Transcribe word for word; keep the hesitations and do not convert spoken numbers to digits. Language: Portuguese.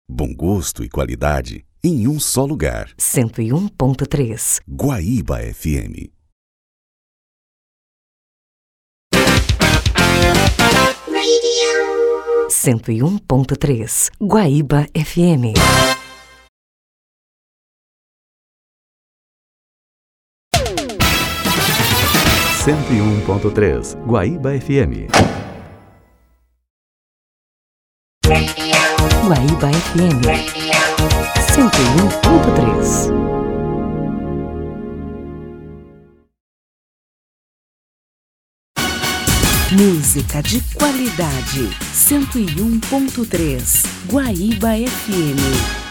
Bom gosto e qualidade em um só lugar. cento e um ponto três. Guaíba F M. cento e um ponto três. Guaíba F M. cento e um ponto três. Guaíba F M. Guaíba F M. cento e um ponto três. Música de qualidade. cento e um ponto três. Guaíba F M.